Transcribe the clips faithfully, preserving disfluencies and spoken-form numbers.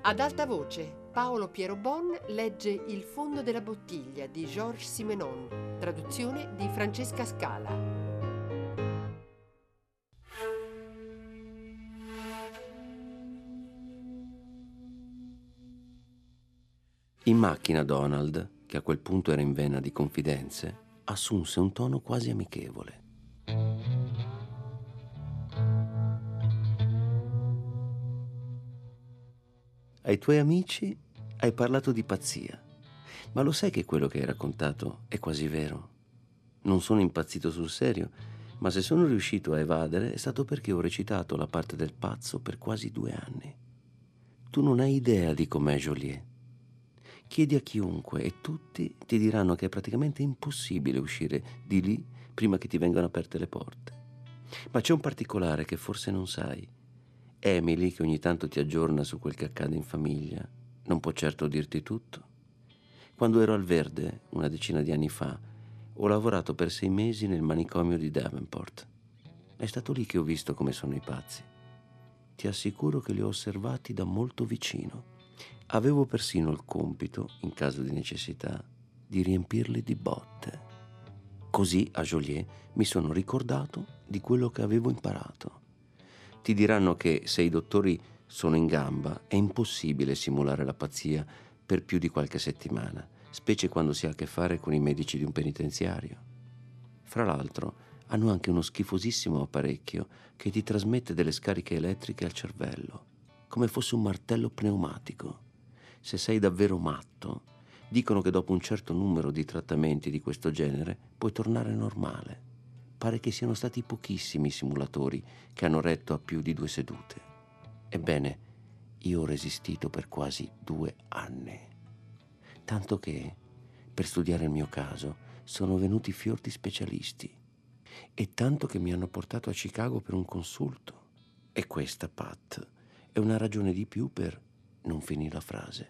Ad alta voce, Paolo Piero Bon legge Il fondo della bottiglia di Georges Simenon, traduzione di Francesca Scala. In macchina Donald, che a quel punto era in vena di confidenze, assunse un tono quasi amichevole. Ai tuoi amici hai parlato di pazzia, ma lo sai che quello che hai raccontato è quasi vero? Non sono impazzito sul serio, ma se sono riuscito a evadere è stato perché ho recitato la parte del pazzo per quasi due anni. Tu non hai idea di com'è Joliet. Chiedi a chiunque e tutti ti diranno che è praticamente impossibile uscire di lì prima che ti vengano aperte le porte. Ma c'è un particolare che forse non sai. Emily, che ogni tanto ti aggiorna su quel che accade in famiglia, non può certo dirti tutto. Quando ero al Verde, una decina di anni fa, ho lavorato per sei mesi nel manicomio di Davenport. È stato lì che ho visto come sono i pazzi. Ti assicuro che li ho osservati da molto vicino. Avevo persino il compito, in caso di necessità, di riempirli di botte. Così a Joliet mi sono ricordato di quello che avevo imparato. Ti diranno che se i dottori sono in gamba è impossibile simulare la pazzia per più di qualche settimana, specie quando si ha a che fare con i medici di un penitenziario. Fra l'altro, hanno anche uno schifosissimo apparecchio che ti trasmette delle scariche elettriche al cervello, come fosse un martello pneumatico. Se sei davvero matto, dicono che dopo un certo numero di trattamenti di questo genere puoi tornare normale. Pare che siano stati pochissimi i simulatori che hanno retto a più di due sedute. Ebbene, io ho resistito per quasi due anni. Tanto che, per studiare il mio caso, sono venuti fior di specialisti. E tanto che mi hanno portato a Chicago per un consulto. E questa, Pat, è una ragione di più per non finire la frase.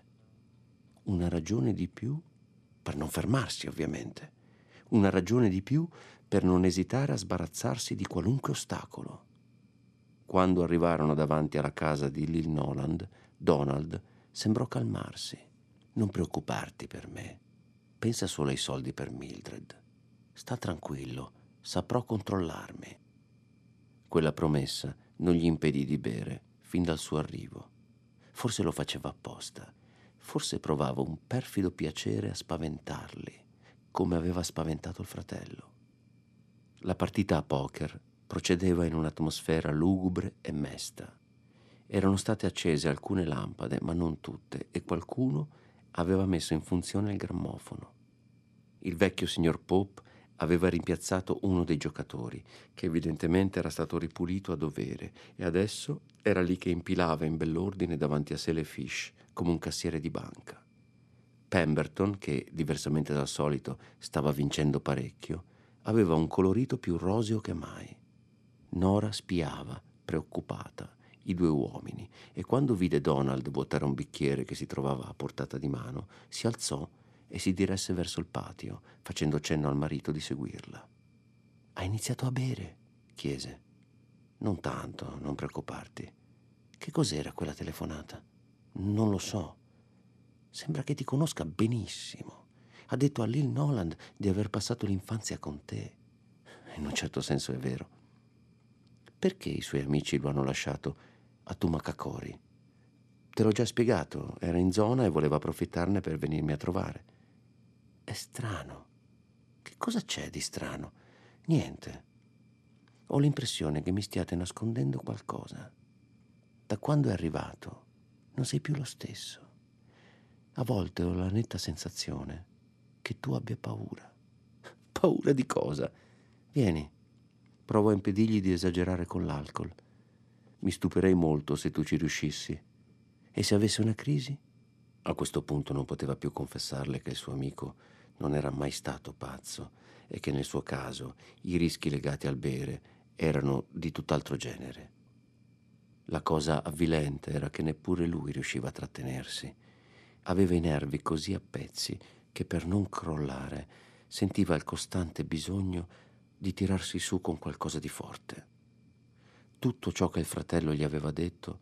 Una ragione di più per non fermarsi, ovviamente. Una ragione di più per non esitare a sbarazzarsi di qualunque ostacolo. Quando arrivarono davanti alla casa di Lil Noland, Donald sembrò calmarsi. Non preoccuparti per me. Pensa solo ai soldi per Mildred. Sta tranquillo, saprò controllarmi. Quella promessa non gli impedì di bere fin dal suo arrivo. Forse lo faceva apposta. Forse provava un perfido piacere a spaventarli, come aveva spaventato il fratello. La partita a poker procedeva in un'atmosfera lugubre e mesta. Erano state accese alcune lampade, ma non tutte, e qualcuno aveva messo in funzione il grammofono. Il vecchio signor Pope aveva rimpiazzato uno dei giocatori, che evidentemente era stato ripulito a dovere, e adesso era lì che impilava in bell'ordine davanti a sé le fiche, come un cassiere di banca. Pemberton, che diversamente dal solito stava vincendo parecchio, aveva un colorito più roseo che mai. Nora spiava, preoccupata, i due uomini, e quando vide Donald vuotare un bicchiere che si trovava a portata di mano, si alzò e si diresse verso il patio, facendo cenno al marito di seguirla. «Hai iniziato a bere?» chiese. «Non tanto, non preoccuparti. Che cos'era quella telefonata?» «Non lo so. Sembra che ti conosca benissimo. Ha detto a Lil Noland di aver passato l'infanzia con te. In un certo senso è vero. Perché i suoi amici lo hanno lasciato a Tumacacori? Te l'ho già spiegato, era in zona e voleva approfittarne per venirmi a trovare. È strano. Che cosa c'è di strano? Niente. Ho l'impressione che mi stiate nascondendo qualcosa. Da quando è arrivato non sei più lo stesso. A volte ho la netta sensazione che tu abbia paura. Paura di cosa? Vieni, provo a impedirgli di esagerare con l'alcol. Mi stupirei molto se tu ci riuscissi. E se avesse una crisi? A questo punto non poteva più confessarle che il suo amico non era mai stato pazzo e che nel suo caso i rischi legati al bere erano di tutt'altro genere. La cosa avvilente era che neppure lui riusciva a trattenersi. Aveva i nervi così a pezzi che per non crollare sentiva il costante bisogno di tirarsi su con qualcosa di forte. Tutto ciò che il fratello gli aveva detto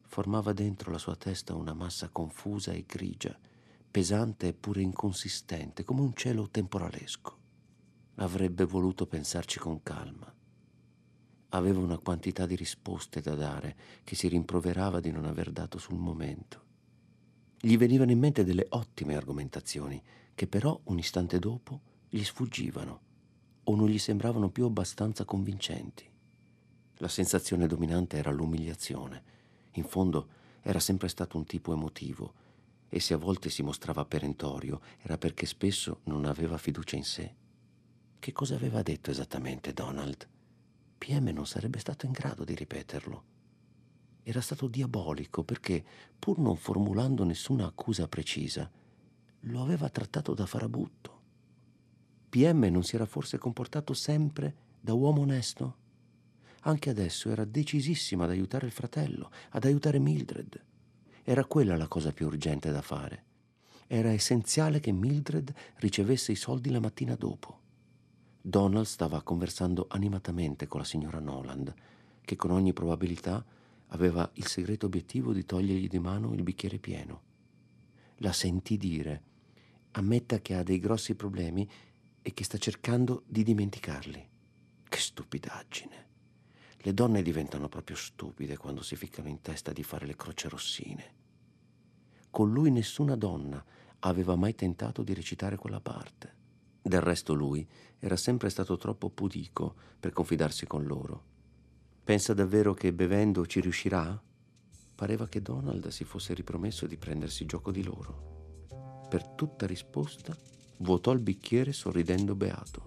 formava dentro la sua testa una massa confusa e grigia, pesante eppure inconsistente, come un cielo temporalesco. Avrebbe voluto pensarci con calma. Aveva una quantità di risposte da dare che si rimproverava di non aver dato sul momento. Gli venivano in mente delle ottime argomentazioni che però un istante dopo gli sfuggivano o non gli sembravano più abbastanza convincenti. La sensazione dominante era l'umiliazione. In fondo era sempre stato un tipo emotivo e se a volte si mostrava perentorio era perché spesso non aveva fiducia in sé. Che cosa aveva detto esattamente Donald? P M non sarebbe stato in grado di ripeterlo. Era stato diabolico perché, pur non formulando nessuna accusa precisa, lo aveva trattato da farabutto. P M non si era forse comportato sempre da uomo onesto? Anche adesso era decisissima ad aiutare il fratello, ad aiutare Mildred. Era quella la cosa più urgente da fare. Era essenziale che Mildred ricevesse i soldi la mattina dopo. Donald stava conversando animatamente con la signora Noland, che con ogni probabilità aveva il segreto obiettivo di togliergli di mano il bicchiere pieno. La sentì dire: ammetta che ha dei grossi problemi e che sta cercando di dimenticarli. Che stupidaggine! Le donne diventano proprio stupide quando si ficcano in testa di fare le crocerossine. Con lui nessuna donna aveva mai tentato di recitare quella parte. Del resto lui era sempre stato troppo pudico per confidarsi con loro. Pensa davvero che bevendo ci riuscirà? Pareva che Donald si fosse ripromesso di prendersi gioco di loro. Per tutta risposta vuotò il bicchiere sorridendo beato.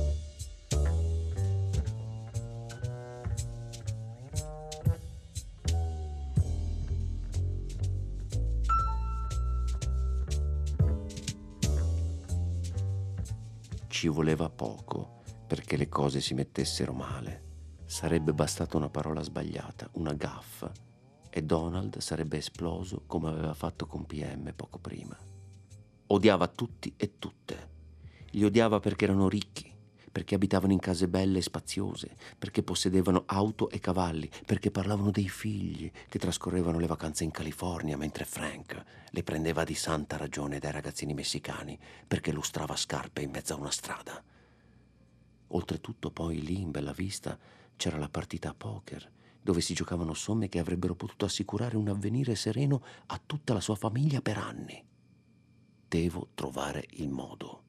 Ci voleva poco perché le cose si mettessero male. Sarebbe bastata una parola sbagliata, una gaffa, e Donald sarebbe esploso come aveva fatto con P M poco prima. Odiava tutti e tutte. Li odiava perché erano ricchi, perché abitavano in case belle e spaziose, perché possedevano auto e cavalli, perché parlavano dei figli che trascorrevano le vacanze in California mentre Frank le prendeva di santa ragione dai ragazzini messicani perché lustrava scarpe in mezzo a una strada. Oltretutto poi lì in Bella Vista c'era la partita a poker, dove si giocavano somme che avrebbero potuto assicurare un avvenire sereno a tutta la sua famiglia per anni. Devo trovare il modo.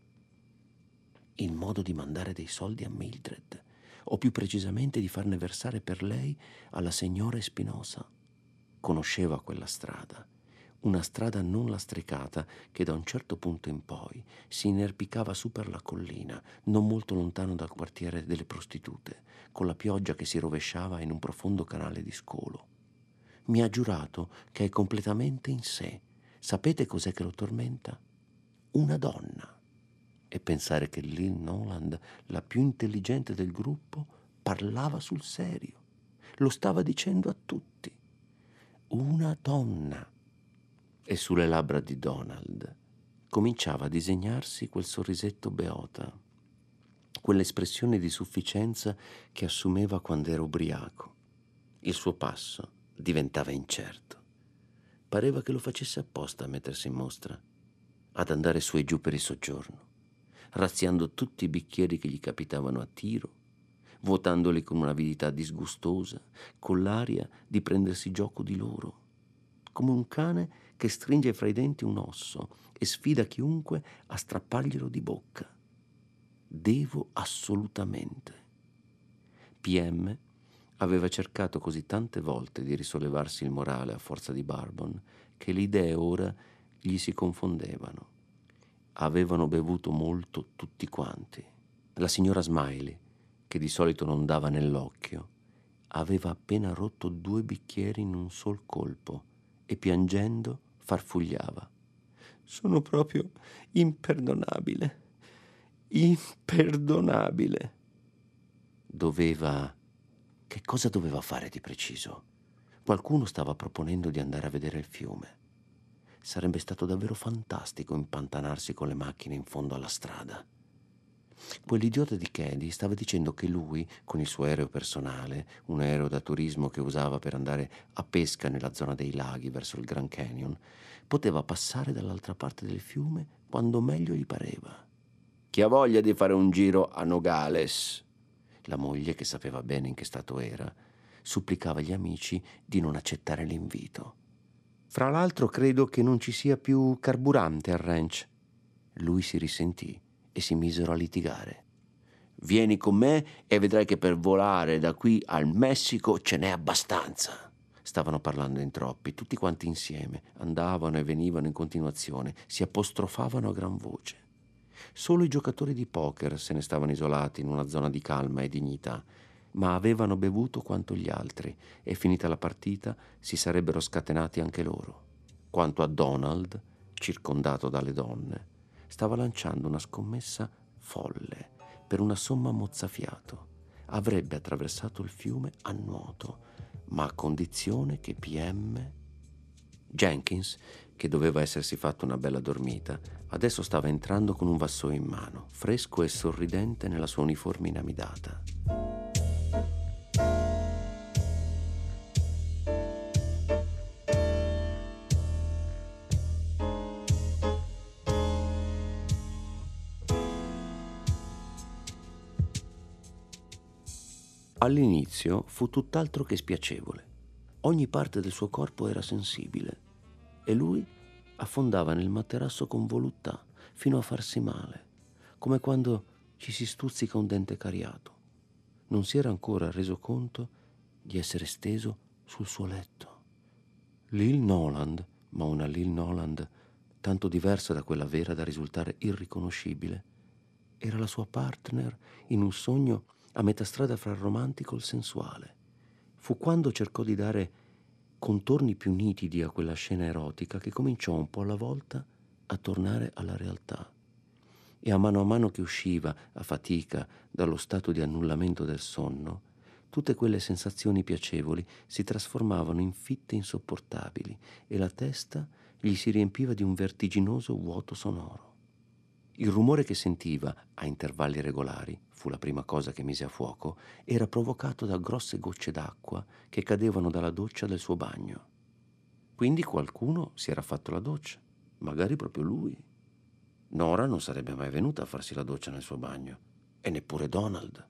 Il modo di mandare dei soldi a Mildred, o più precisamente di farne versare per lei alla signora Espinosa. Conosceva quella strada, una strada non lastricata che da un certo punto in poi si inerpicava su per la collina, non molto lontano dal quartiere delle prostitute, con la pioggia che si rovesciava in un profondo canale di scolo. Mi ha giurato che è completamente in sé. Sapete cos'è che lo tormenta? Una donna. E pensare che Lynn Noland, la più intelligente del gruppo, parlava sul serio. Lo stava dicendo a tutti. Una donna. E sulle labbra di Donald cominciava a disegnarsi quel sorrisetto beota, quell'espressione di sufficienza che assumeva quando era ubriaco. Il suo passo diventava incerto. Pareva che lo facesse apposta a mettersi in mostra, ad andare su e giù per il soggiorno, razziando tutti i bicchieri che gli capitavano a tiro, vuotandoli con un'avidità disgustosa, con l'aria di prendersi gioco di loro, come un cane che stringe fra i denti un osso e sfida chiunque a strapparglielo di bocca. Devo assolutamente. P M aveva cercato così tante volte di risollevarsi il morale a forza di bourbon che le idee ora gli si confondevano. Avevano bevuto molto tutti quanti. La signora Smiley, che di solito non dava nell'occhio, aveva appena rotto due bicchieri in un sol colpo e piangendo farfugliava. Sono proprio imperdonabile, imperdonabile. Doveva... Che cosa doveva fare di preciso? Qualcuno stava proponendo di andare a vedere il fiume. Sarebbe stato davvero fantastico impantanarsi con le macchine in fondo alla strada. Quell'idiota di Cady stava dicendo che lui, con il suo aereo personale, un aereo da turismo che usava per andare a pesca nella zona dei laghi verso il Grand Canyon, poteva passare dall'altra parte del fiume quando meglio gli pareva. Chi ha voglia di fare un giro a Nogales? La moglie, che sapeva bene in che stato era, supplicava gli amici di non accettare l'invito. Fra l'altro credo che non ci sia più carburante al ranch. Lui si risentì e si misero a litigare. Vieni con me e vedrai che per volare da qui al Messico ce n'è abbastanza. Stavano parlando in troppi, tutti quanti insieme, andavano e venivano in continuazione, si apostrofavano a gran voce. Solo i giocatori di poker se ne stavano isolati in una zona di calma e dignità, ma avevano bevuto quanto gli altri e finita la partita si sarebbero scatenati anche loro. Quanto a Donald, circondato dalle donne, stava lanciando una scommessa folle per una somma mozzafiato. Avrebbe attraversato il fiume a nuoto, ma a condizione che P M Jenkins, che doveva essersi fatto una bella dormita, adesso stava entrando con un vassoio in mano, fresco e sorridente nella sua uniforme inamidata. All'inizio fu tutt'altro che spiacevole. Ogni parte del suo corpo era sensibile e lui affondava nel materasso con voluttà fino a farsi male, come quando ci si stuzzica un dente cariato. Non si era ancora reso conto di essere steso sul suo letto. Lil Noland, ma una Lil Noland tanto diversa da quella vera da risultare irriconoscibile, era la sua partner in un sogno a metà strada fra il romantico e il sensuale. Fu quando cercò di dare contorni più nitidi a quella scena erotica che cominciò un po' alla volta a tornare alla realtà. E a mano a mano che usciva a fatica dallo stato di annullamento del sonno, tutte quelle sensazioni piacevoli si trasformavano in fitte insopportabili e la testa gli si riempiva di un vertiginoso vuoto sonoro. Il rumore che sentiva, a intervalli regolari, fu la prima cosa che mise a fuoco, era provocato da grosse gocce d'acqua che cadevano dalla doccia del suo bagno. Quindi qualcuno si era fatto la doccia, magari proprio lui. Nora non sarebbe mai venuta a farsi la doccia nel suo bagno, e neppure Donald.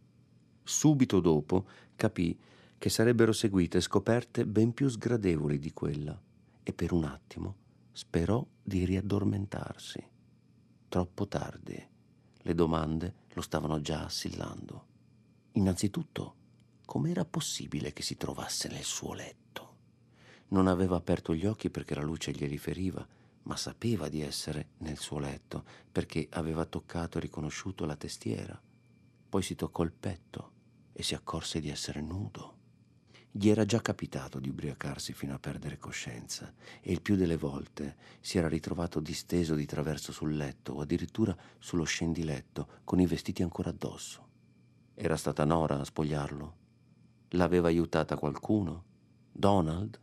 Subito dopo capì che sarebbero seguite scoperte ben più sgradevoli di quella, e per un attimo sperò di riaddormentarsi. Troppo tardi. Le domande lo stavano già assillando. Innanzitutto, com'era possibile che si trovasse nel suo letto? Non aveva aperto gli occhi perché la luce glieli feriva, ma sapeva di essere nel suo letto perché aveva toccato e riconosciuto la testiera. Poi si toccò il petto e si accorse di essere nudo. Gli era già capitato di ubriacarsi fino a perdere coscienza e il più delle volte si era ritrovato disteso di traverso sul letto o addirittura sullo scendiletto con i vestiti ancora addosso. Era stata Nora a spogliarlo? L'aveva aiutata qualcuno? Donald?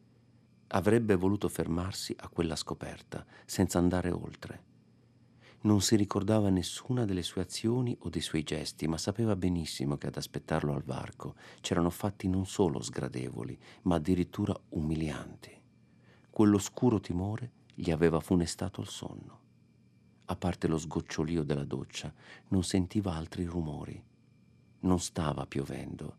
Avrebbe voluto fermarsi a quella scoperta senza andare oltre. Non si ricordava nessuna delle sue azioni o dei suoi gesti, ma sapeva benissimo che ad aspettarlo al varco c'erano fatti non solo sgradevoli, ma addirittura umilianti. Quell'oscuro timore gli aveva funestato il sonno. A parte lo sgocciolio della doccia, non sentiva altri rumori. Non stava piovendo.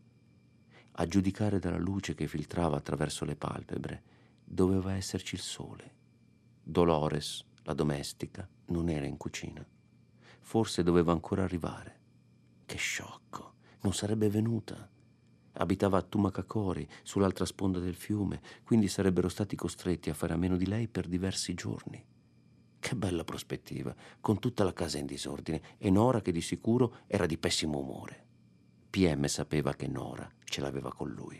A giudicare dalla luce che filtrava attraverso le palpebre, doveva esserci il sole. Dolores, la domestica, non era in cucina. Forse doveva ancora arrivare. Che sciocco, non sarebbe venuta. Abitava a Tumacacori, sull'altra sponda del fiume, quindi sarebbero stati costretti a fare a meno di lei per diversi giorni. Che bella prospettiva, con tutta la casa in disordine e Nora che di sicuro era di pessimo umore. P M sapeva che Nora ce l'aveva con lui.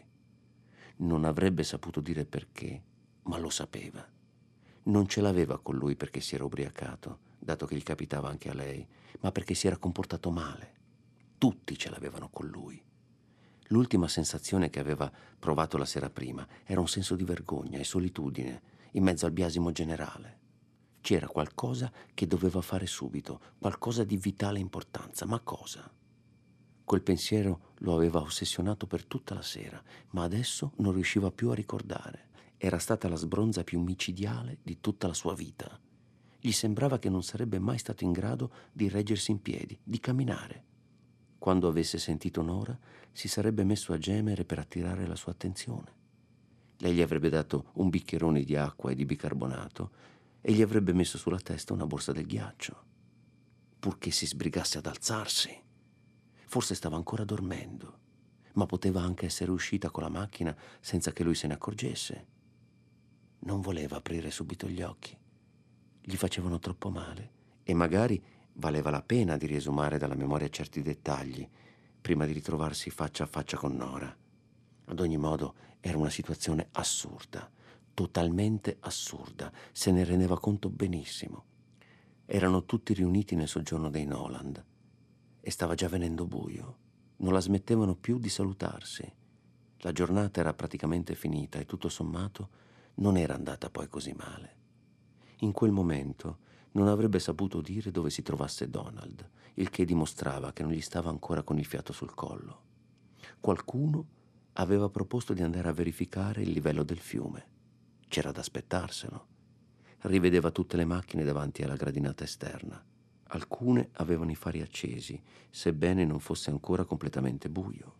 Non avrebbe saputo dire perché, ma lo sapeva. Non ce l'aveva con lui perché si era ubriacato, dato che gli capitava anche a lei, ma perché si era comportato male. Tutti ce l'avevano con lui. L'ultima sensazione che aveva provato la sera prima era un senso di vergogna e solitudine in mezzo al biasimo generale. C'era qualcosa che doveva fare subito, qualcosa di vitale importanza, ma cosa? Quel pensiero lo aveva ossessionato per tutta la sera, ma adesso non riusciva più a ricordare. Era stata la sbronza più micidiale di tutta la sua vita. Gli sembrava che non sarebbe mai stato in grado di reggersi in piedi, di camminare. Quando avesse sentito Nora, si sarebbe messo a gemere per attirare la sua attenzione. Lei gli avrebbe dato un bicchierone di acqua e di bicarbonato e gli avrebbe messo sulla testa una borsa del ghiaccio, purché si sbrigasse ad alzarsi. Forse stava ancora dormendo, ma poteva anche essere uscita con la macchina senza che lui se ne accorgesse. Non voleva aprire subito gli occhi. Gli facevano troppo male e magari valeva la pena di riesumare dalla memoria certi dettagli prima di ritrovarsi faccia a faccia con Nora. Ad ogni modo era una situazione assurda, totalmente assurda, se ne rendeva conto benissimo. Erano tutti riuniti nel soggiorno dei Noland e stava già venendo buio. Non la smettevano più di salutarsi. La giornata era praticamente finita e tutto sommato non era andata poi così male. In quel momento non avrebbe saputo dire dove si trovasse Donald, il che dimostrava che non gli stava ancora con il fiato sul collo. Qualcuno aveva proposto di andare a verificare il livello del fiume. C'era da aspettarselo. Rivedeva tutte le macchine davanti alla gradinata esterna. Alcune avevano i fari accesi, sebbene non fosse ancora completamente buio.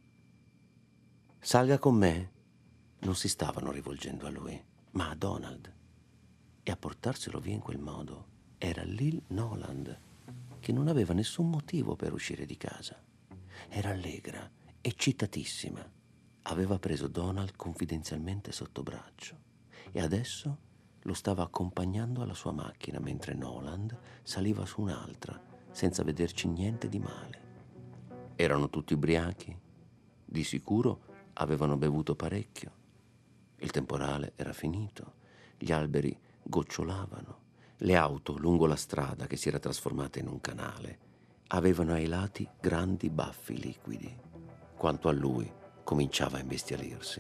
«Salga con me!» Non si stavano rivolgendo a lui, ma a Donald. E a portarselo via in quel modo era Lil Noland, che non aveva nessun motivo per uscire di casa. Era allegra, eccitatissima. Aveva preso Donald confidenzialmente sotto braccio e adesso lo stava accompagnando alla sua macchina mentre Noland saliva su un'altra, senza vederci niente di male. Erano tutti ubriachi. Di sicuro avevano bevuto parecchio. Il temporale era finito. Gli alberi gocciolavano. Le auto lungo la strada, che si era trasformata in un canale, avevano ai lati grandi baffi liquidi. Quanto a lui, cominciava a imbestialirsi.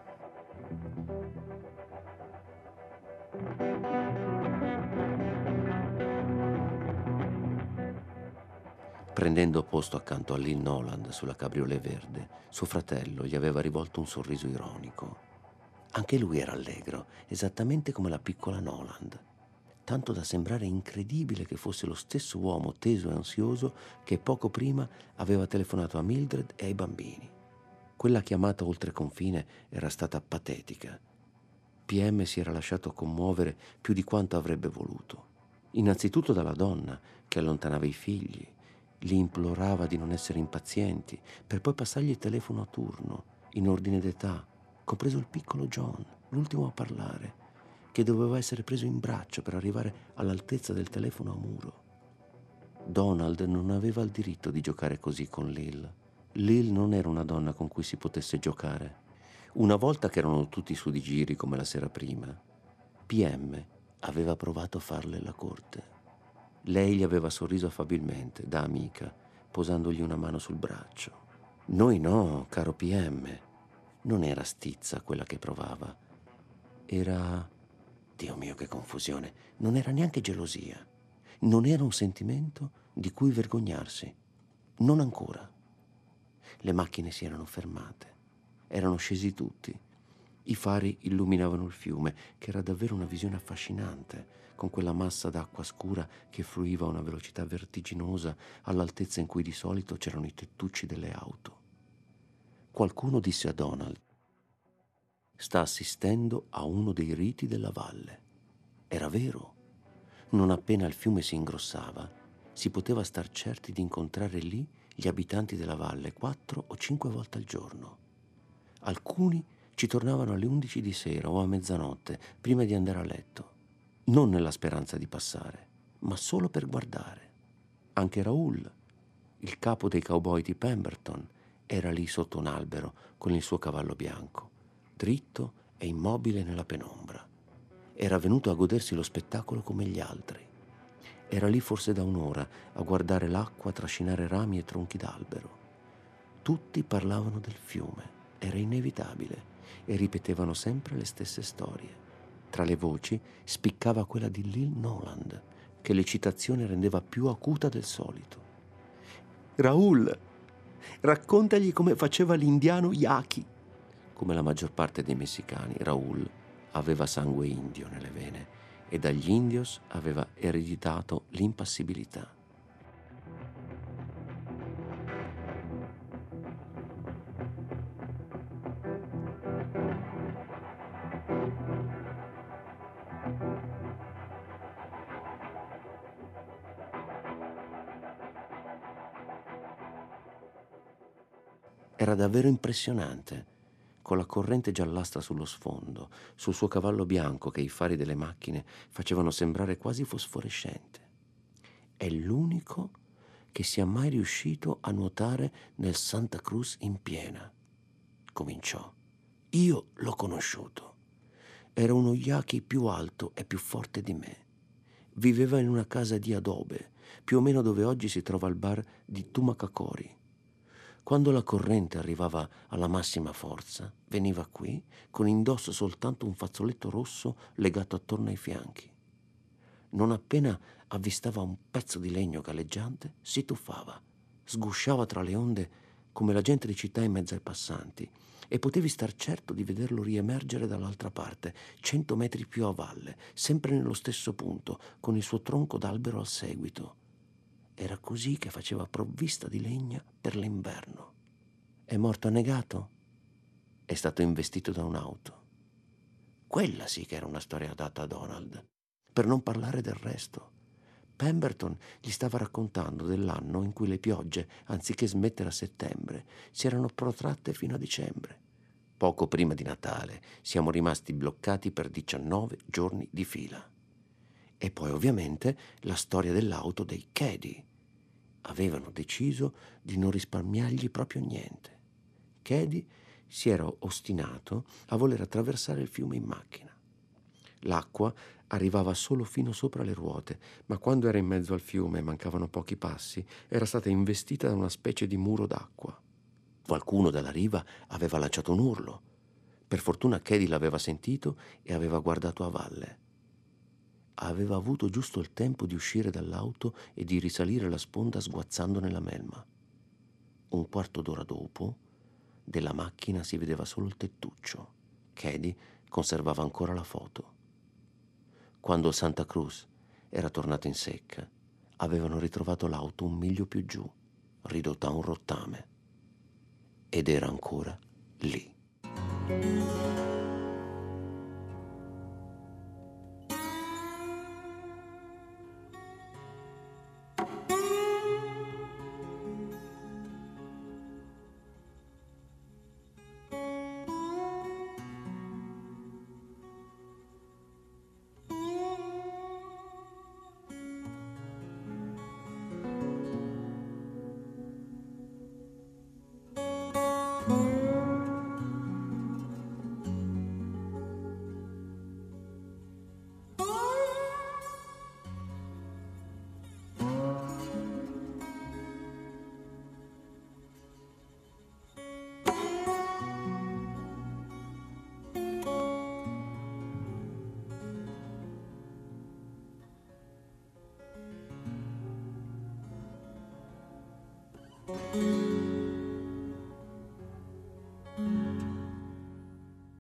Prendendo posto accanto a Lil Noland sulla cabriolet verde, suo fratello gli aveva rivolto un sorriso ironico. Anche lui era allegro, esattamente come la piccola Noland, tanto da sembrare incredibile che fosse lo stesso uomo teso e ansioso che poco prima aveva telefonato a Mildred e ai bambini. Quella chiamata oltre confine era stata patetica. P M si era lasciato commuovere più di quanto avrebbe voluto. Innanzitutto dalla donna, che allontanava i figli, li implorava di non essere impazienti, per poi passargli il telefono a turno, in ordine d'età, compreso il piccolo John, l'ultimo a parlare, che doveva essere preso in braccio per arrivare all'altezza del telefono a muro. Donald non aveva il diritto di giocare così con Lil. Lil non era una donna con cui si potesse giocare. Una volta che erano tutti su di giri come la sera prima, P M aveva provato a farle la corte. Lei gli aveva sorriso affabilmente, da amica, posandogli una mano sul braccio. Noi no, caro P M. Non era stizza quella che provava. Era... Dio mio, che confusione. Non era neanche gelosia. Non era un sentimento di cui vergognarsi. Non ancora. Le macchine si erano fermate. Erano scesi tutti. I fari illuminavano il fiume, che era davvero una visione affascinante, con quella massa d'acqua scura che fluiva a una velocità vertiginosa all'altezza in cui di solito c'erano i tettucci delle auto. Qualcuno disse a Donald: «Sta assistendo a uno dei riti della valle». Era vero. Non appena il fiume si ingrossava, si poteva star certi di incontrare lì gli abitanti della valle quattro o cinque volte al giorno. Alcuni ci tornavano alle undici di sera o a mezzanotte prima di andare a letto, non nella speranza di passare, ma solo per guardare. Anche Raoul, il capo dei cowboy di Pemberton, era lì sotto un albero con il suo cavallo bianco, dritto e immobile nella penombra. Era venuto a godersi lo spettacolo come gli altri. Era lì forse da un'ora a guardare l'acqua trascinare rami e tronchi d'albero. Tutti parlavano del fiume, era inevitabile, e ripetevano sempre le stesse storie. Tra le voci spiccava quella di Lil Noland, che l'eccitazione rendeva più acuta del solito. «Raoul, raccontagli come faceva l'indiano Yaki». Come la maggior parte dei messicani, Raoul aveva sangue indio nelle vene e dagli indios aveva ereditato l'impassibilità. Era davvero impressionante, con la corrente giallastra sullo sfondo, sul suo cavallo bianco che i fari delle macchine facevano sembrare quasi fosforescente. È l'unico che sia mai riuscito a nuotare nel Santa Cruz in piena, cominciò. Io l'ho conosciuto. Era uno yaqui più alto e più forte di me. Viveva in una casa di adobe, più o meno dove oggi si trova il bar di Tumacacori. Quando la corrente arrivava alla massima forza, veniva qui con indosso soltanto un fazzoletto rosso legato attorno ai fianchi. Non appena avvistava un pezzo di legno galleggiante, si tuffava, sgusciava tra le onde come la gente di città in mezzo ai passanti, e potevi star certo di vederlo riemergere dall'altra parte, cento metri più a valle, sempre nello stesso punto, con il suo tronco d'albero al seguito. Era così che faceva provvista di legna per l'inverno. È morto annegato? È stato investito da un'auto. Quella sì che era una storia adatta a Donald. Per non parlare del resto. Pemberton gli stava raccontando dell'anno in cui le piogge, anziché smettere a settembre, si erano protratte fino a dicembre. Poco prima di Natale siamo rimasti bloccati per diciannove giorni di fila. E poi ovviamente la storia dell'auto dei Cady. Avevano deciso di non risparmiargli proprio niente. Cady si era ostinato a voler attraversare il fiume in macchina. L'acqua arrivava solo fino sopra le ruote, ma quando era in mezzo al fiume e mancavano pochi passi, era stata investita da una specie di muro d'acqua. Qualcuno dalla riva aveva lanciato un urlo. Per fortuna Cady l'aveva sentito e aveva guardato a valle. Aveva avuto giusto il tempo di uscire dall'auto e di risalire la sponda sguazzando nella melma. Un quarto d'ora dopo, della macchina si vedeva solo il tettuccio. Cady conservava ancora la foto. Quando Santa Cruz era tornato in secca, avevano ritrovato l'auto un miglio più giù, ridotta a un rottame. Ed era ancora lì. Thank you.